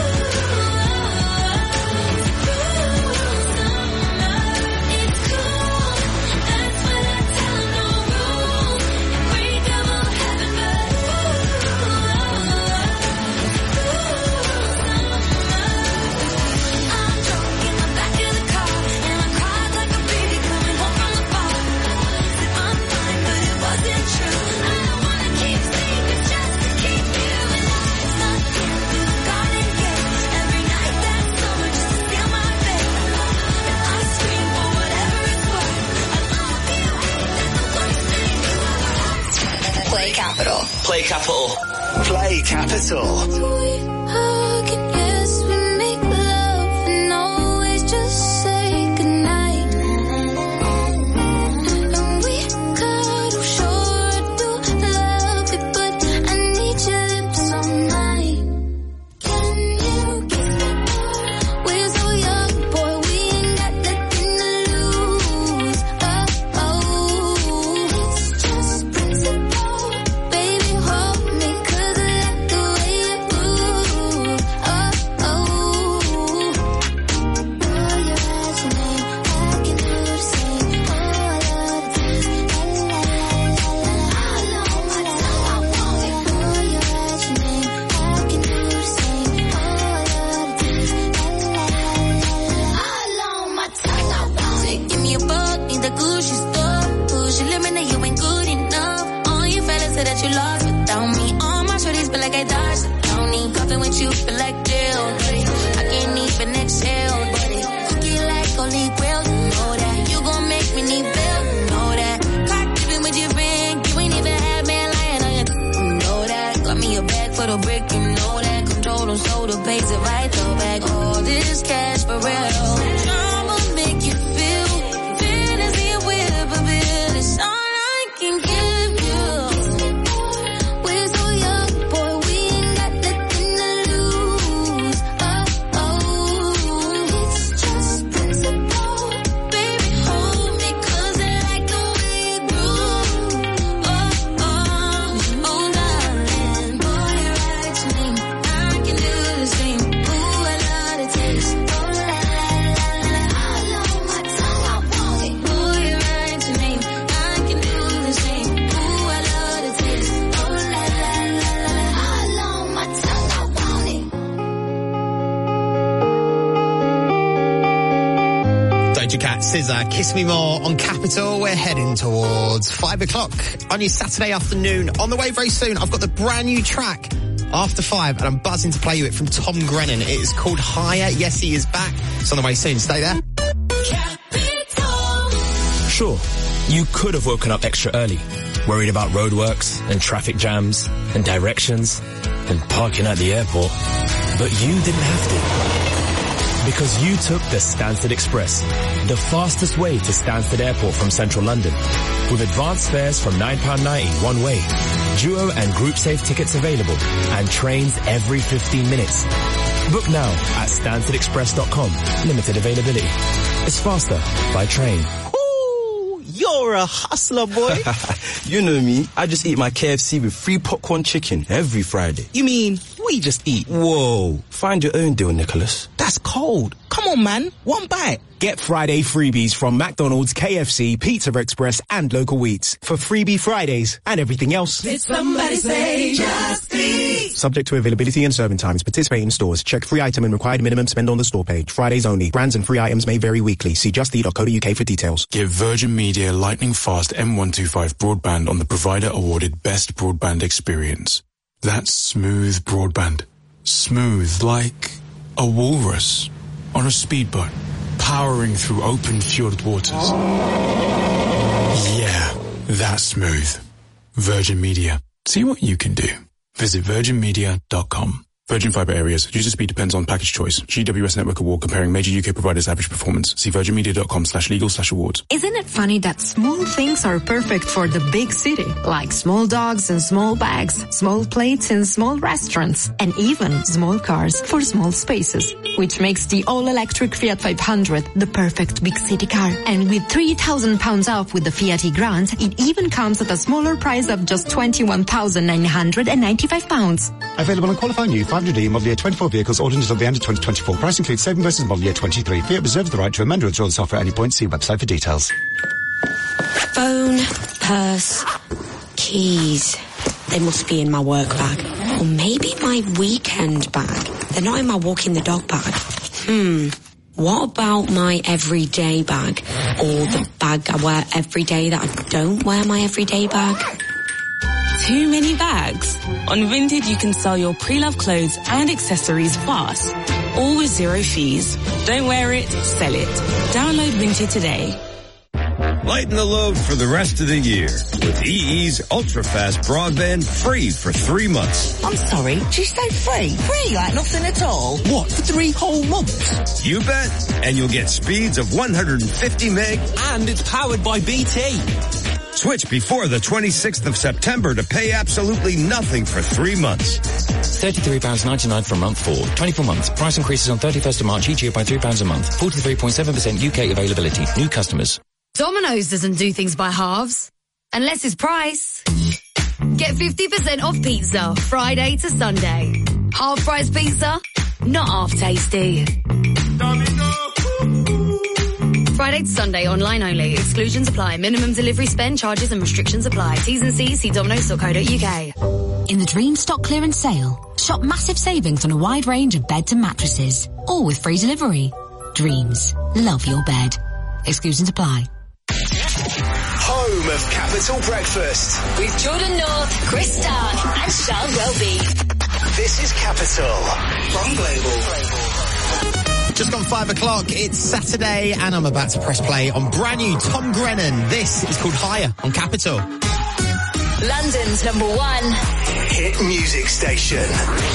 Capital. Play Capital. Play Capital. We hug and yes, we make love and always just say goodnight. And we cuddle short, do love it, but I need your lips all night. Can you kiss me more? We're so young, boy, we ain't got nothing to lose. Oh, oh, it's just principle. Baby, hold me, 'cause I like the way you move. Oh, oh. Boy, your eyes, your name, I can do the same. Oh, I love the taste. La, la, la, la, la, la. I know my tongue, I want it. Boy, your eyes, your name, I can do the same. Oh, I love the taste. La, la, la, la, la. I know my tongue, I want it. Give me a buck, need the Gucci store. Push your limit, now you ain't good enough. All you fellas say that you lost without me. All my shorties feel like I dodged the county. Coughing with you feel like jail. I can't even exhale, buddy. Cookie like holy grail, you know that. You gon' make me need bail, you know that. Caught dipping with your friend, you ain't even had man lying on your, you know that. Got me a bag for the brick, you know that. Control them soda, pays it right, throw back all this cash for real. I'ma make you feel, fantasy with a bill. It's all I can give you. We're so young, boy, we ain't got nothing to lose. Oh, oh, it's just principle. Baby, hold me, 'cause I like the way you groove. Oh, oh, oh, darling. Boy, you write your name, I can do the same. Ooh, I love the taste. Oh, la, la, la, la. I know my tongue, I want it. Boy, you write your name, I can do the same. Ooh, I love the taste. Oh, la, la, la, la, la. I know my tongue, I want it. Doja Cat, S Z A, Kiss Me More on Capital. We're heading towards five o'clock on your Saturday afternoon. On the way very soon, I've got the brand new track After Five, and I'm buzzing to play you it from Tom Grennan. It is called Higher. Yes, he is back. It's on the way soon. Stay there. Sure, you could have woken up extra early, worried about roadworks and traffic jams and directions and parking at the airport, but you didn't have to. Because you took the Stansted Express, the fastest way to Stansted Airport from central London, with advanced fares from nine pounds ninety one way, duo and group safe tickets available, and trains every fifteen minutes. Book now at stansted express dot com. Limited availability. It's faster by train. You're a hustler, boy. You know me. I just eat my K F C with free popcorn chicken every Friday. You mean we just eat? Whoa. Find your own deal, Nicholas. That's cold. Come on, man. One bite. Get Friday freebies from McDonald's, K F C, Pizza Express, and Local Eats for Freebie Fridays and everything else. Did somebody say just eat? Subject to availability and serving times. Participate in stores. Check free item and required minimum spend on the store page. Fridays only. Brands and free items may vary weekly. See just eat dot co dot U K for details. Give Virgin Media lightning fast M one twenty-five broadband on the provider awarded best broadband experience. That's smooth broadband. Smooth like a walrus on a speedboat, powering through open fjord waters. Yeah, that's smooth. Virgin Media. See what you can do. Visit virgin media dot com. Virgin Fibre areas. User speed depends on package choice. G W S Network Award comparing major U K providers' average performance. See virgin media dot com slash legal slash awards. Isn't it funny that small things are perfect for the big city? Like small dogs and small bags, small plates in small restaurants, and even small cars for small spaces. Which makes the all-electric Fiat five hundred the perfect big city car. And with three thousand pounds off with the Fiat e-Grant, it even comes at a smaller price of just twenty-one thousand nine hundred ninety-five pounds. Available on qualifying new five hundred E model year twenty-four vehicles ordered until the end of twenty twenty-four. Price includes saving versus model year twenty-three. Fiat reserves the right to amend or withdraw this offer at any point. See website for details. Phone, purse, keys. They must be in my work bag. Or maybe my weekend bag. They're not in my walking the dog bag. Hmm. What about my everyday bag? Or the bag I wear every day that I don't wear my everyday bag? Too many bags? On Vinted, you can sell your pre-loved clothes and accessories fast, all with zero fees. Don't wear it, sell it. Download Vinted today. Lighten the load for the rest of the year with E E's ultra-fast broadband free for three months. I'm sorry, did you say free? Free like nothing at all? What, for three whole months? You bet. And you'll get speeds of one hundred fifty meg. And it's powered by B T. Switch before the twenty-sixth of September to pay absolutely nothing for three months. thirty-three pounds ninety-nine for a month for twenty-four months. Price increases on thirty-first of March each year by three pounds a month. forty-three point seven percent U K availability. New customers. Domino's doesn't do things by halves. Unless it's price. Get fifty percent off pizza, Friday to Sunday. Half price pizza, not half tasty. Friday to Sunday, online only. Exclusions apply. Minimum delivery spend, charges and restrictions apply. T's and C's, see dominos dot co dot U K. In the Dream Stock Clearance Sale, shop massive savings on a wide range of beds and mattresses, all with free delivery. Dreams. Love your bed. Exclusions apply. Home of Capital Breakfast. With Jordan North, Chris Stark and Charles Welby. This is Capital from Global. Just gone five o'clock, it's Saturday, and I'm about to press play on brand new Tom Grennan. This is called Higher on Capital. London's number one hit music station.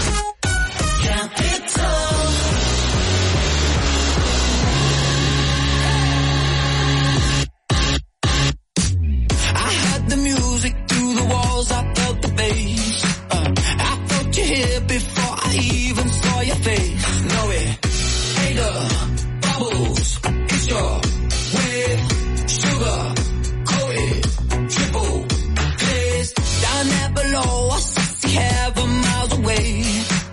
Capital. I heard the music through the walls, I felt the bass. Uh, I felt you here before I even saw your face. Know it. Hater, bubbles, it's your with sugar, coated, triple glazed. Down there below, I see heaven miles away.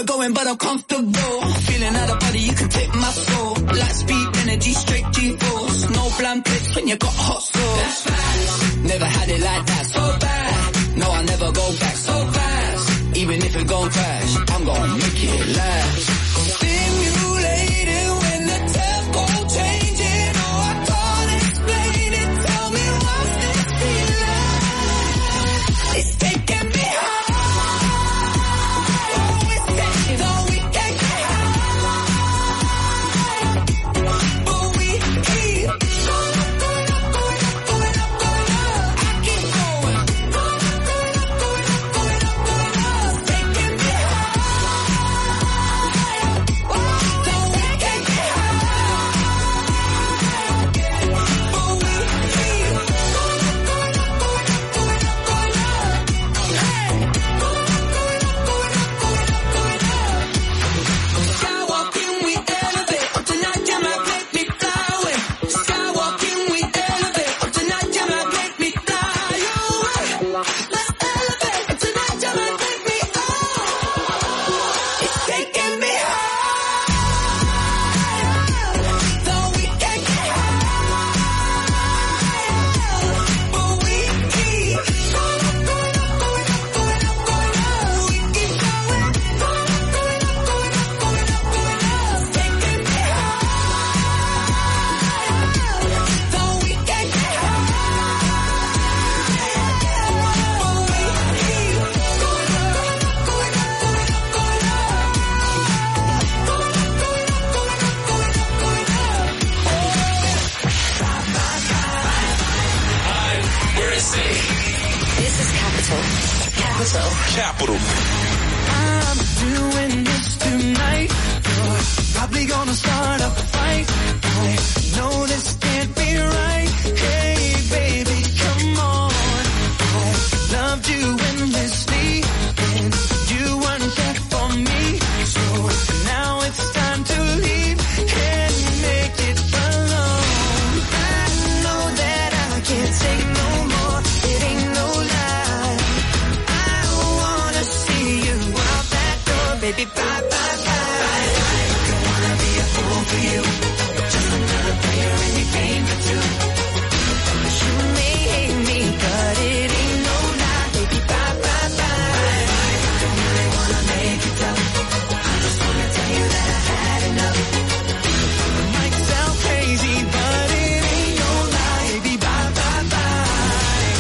going, but I'm comfortable. Feeling out of body, you can take my soul. Light speed, energy, straight G-force. No bland pics when you got hot sauce. That's fast. Never had it like that, so bad. No, I'll never go back so fast. Even if it gon' crash, I'm gonna make it last. Stimulating when the tempo changing. Oh, I can't explain it. Tell me what's this feeling? It's taking me high. Oh, it's taking all we can get high. But we keep going up, going up, going up, going up, going up. I keep going. Going up, going up, going up, going up, going up. Taking me high. So we can get high. But we keep going up, going up, going up, going up, going up. Hey. Going up, going up, going up, going up, going up. Skywalking, we elevate. Up tonight, you might make me fly away. Skywalking, we elevate. Up tonight, you might make me fly away. Let's elevate. Up tonight, you might make me oh. It's taking me high. So we can get high. But we keep going up, going up, going up, going up, going up. We keep going. Going up, going up, going up, going up, going up. Taking me high. So we can get high. But we keep going up, going up, going up, going up, going up. Going up, going up, going up, going up, going up. This is Capital. Capital. Capital. I'm doing this tonight. You're probably gonna start a fight. I know this can't be right. Hey, baby, come on. I loved you endlessly, and you weren't there for me. So now it's time to leave and make it alone. I know that I can't take no more. It ain't no lie. I wanna see you out that door, baby. Bye, bye, bye. Don't wanna be a fool for you. Just another player in your game for two. You may hate me, but it ain't no lie, baby. Bye, bye, bye. Don't really wanna make it tough. I just wanna tell you that I had enough. It might sound crazy, but it ain't no lie, baby. Bye, bye, bye.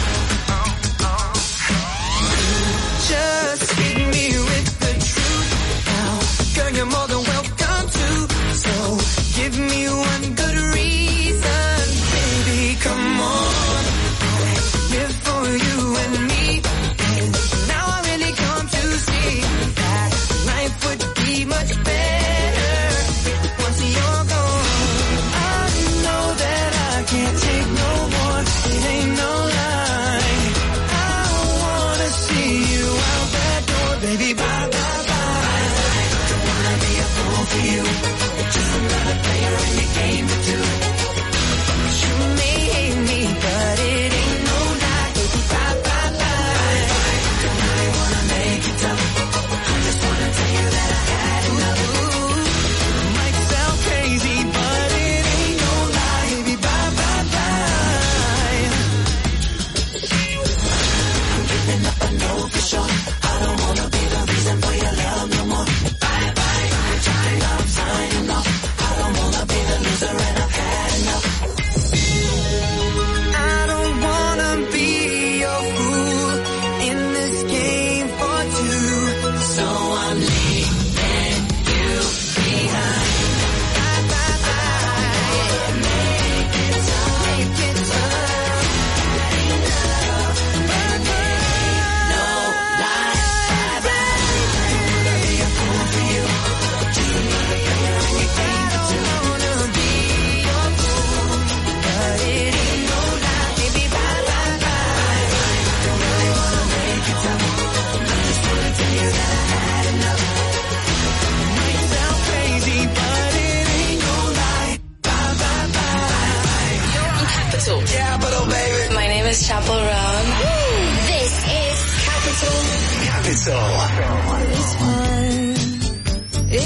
Just hit me with the truth now. Girl, you're more than welcome to. So give me one good reason, baby. Come on. Live for you and me. And now I really come to see that life would be much better once you're gone. I know that I can't take no more. It ain't no lie. I wanna see you out that door, baby. Bye, bye, bye. Don't wanna be a fool for you. Just another player in your game for two. You may hate me, but it ain't no lie, baby. Bye, bye, bye. Don't really wanna make it tough. I just wanna tell you that I had enough. It might sound crazy, but it ain't no lie, baby. Bye, bye, bye. I'm giving up, I know for sure. I don't wanna be the reason for your love no more. Bye, bye. I'm trying, I'm signing off. I don't wanna be the loser and I've had enough. I don't wanna be your fool in this game for two. So I'm leaving you behind. Bye, bye, bye. Make it tough. Make it tough. Enough. But no lie. Bye, bye. Don't wanna be a fool for you. Just another player in your game for two. I don't wanna be your fool, but it ain't no lie, baby. Bye, bye, bye. Don't really wanna make it tough. I just wanna tell you that I had enough. It might sound crazy, but it ain't no lie. Bye, bye, bye. You're on Capital. Capital, baby. My name is Chapel Ron. This is Capital. Capital. This one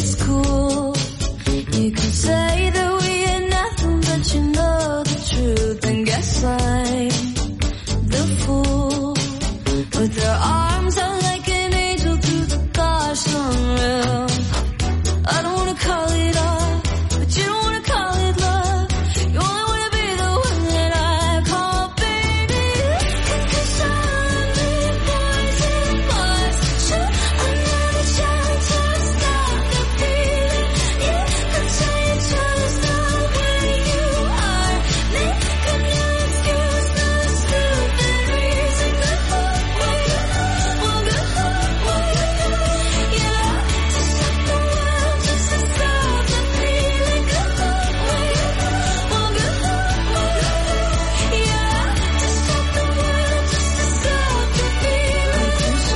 it's cool. You can say that we ain't nothing, but you know the truth. And guess I'm the fool with her arms out like an angel through the gosh unreal. I don't wanna call it off, but you don't wanna call it love. You only wanna be the one that I call baby. Cause I'm the poison boys. Shoot another shot to stop the feeling. You can tell you just not where you are. Make a new excuse, no stupid reason. Good luck with you, well good luck with you. Yeah, to stop the world, just to stop the feeling. Good luck with you, well good luck with you. Yeah, to stop the world, just to stop the feeling.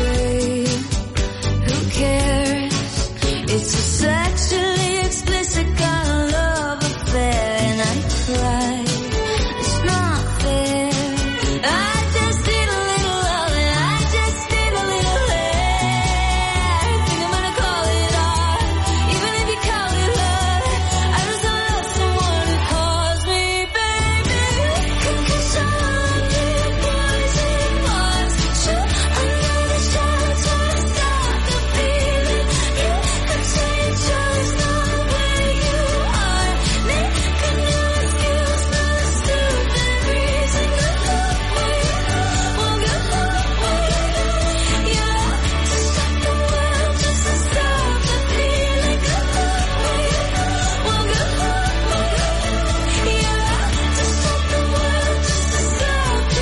Who cares? It's a sexually explicit kind of love affair, and I cry. It's not fair. I just need a little love, and I just need a little air. I think I'm gonna call it off, even if you call it love. I just love someone who calls me baby. Cause I'm the poison boys. Shoot another shot to stop the feeling. You can say you just not where you are. Make a new excuse, no stupid reason. Good luck with you, well good luck with you. Yeah, to stop the world, just to stop the feeling. Good luck with you, well good luck with you. Yeah, to stop the world, just to stop the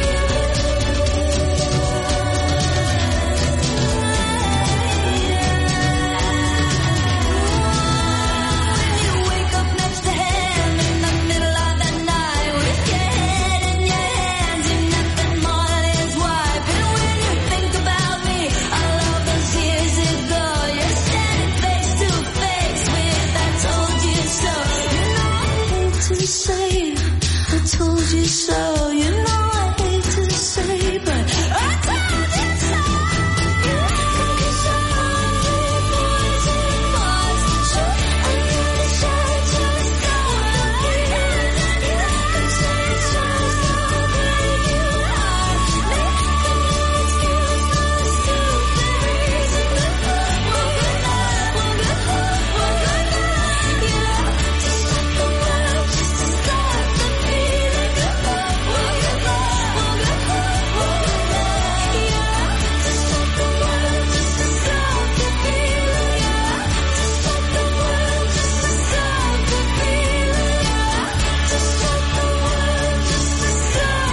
feeling. You wake up next to him in the middle of the night with your head in your hands, you're nothing more than his wife. And when you think about me, all of those years ago, you're standing face to face with I told you so. You know I hate to say I told you so. You know